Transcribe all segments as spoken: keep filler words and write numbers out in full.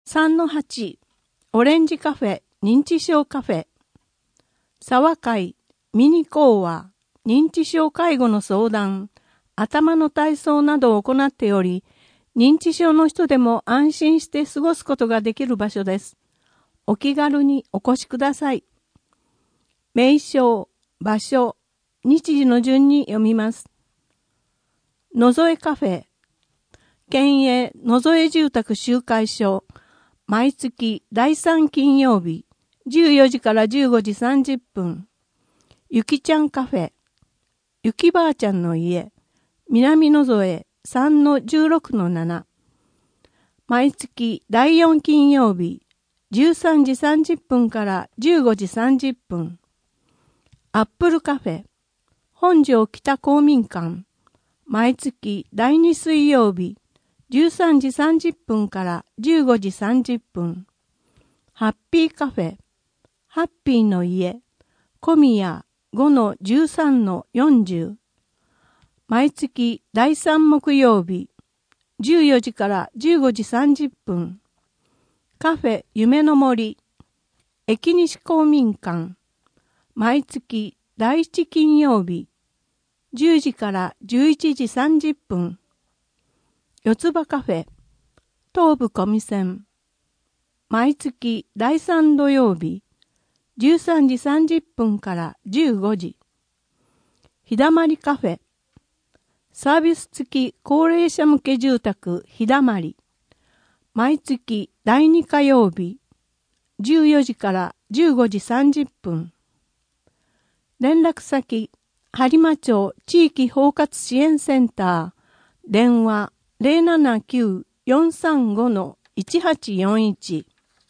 さんのはち オレンジカフェ認知症カフェ沢会ミニ講話認知症介護の相談頭の体操などを行っており、認知症の人でも安心して過ごすことができる場所です。お気軽にお越しください。名称、場所、日時の順に読みます。野添カフェ県営野添住宅集会所毎月だいさん金曜日じゅうよじからじゅうごじさんじゅっぷん。ゆきちゃんカフェゆきばあちゃんの家南野添 さんのじゅうろくのなな。毎月だいよん金曜日じゅうさんじさんじゅっぷんからじゅうごじさんじゅっぷん。アップルカフェ本庄北公民館毎月だいに水曜日じゅうさんじさんじゅっぷんからじゅうごじさんじゅっぷん。ハッピーカフェハッピーの家小宮 ごのじゅうさんのよんじゅう。毎月だいさん木曜日じゅうよじからじゅうごじさんじゅっぷん。カフェ夢の森駅西公民館毎月だいいち金曜日じゅうじからじゅういちじさんじゅっぷん。四つ葉カフェ東武小見線毎月だいさん土曜日じゅうさんじさんじゅっぷんからじゅうごじ。ひだまりカフェサービス付き高齢者向け住宅ひだまり毎月だいに火曜日じゅうよじからじゅうごじさんじゅっぷん。連絡先播磨町地域包括支援センター電話 ゼロななきゅう よんさんご のいちはちよんいち。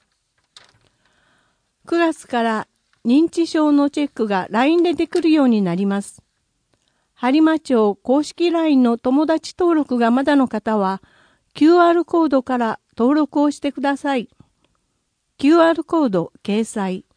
くがつから認知症のチェックが ライン でできるようになります。播磨町公式 ライン の友達登録がまだの方は キューアール コードから登録をしてください。キューアール コード掲載。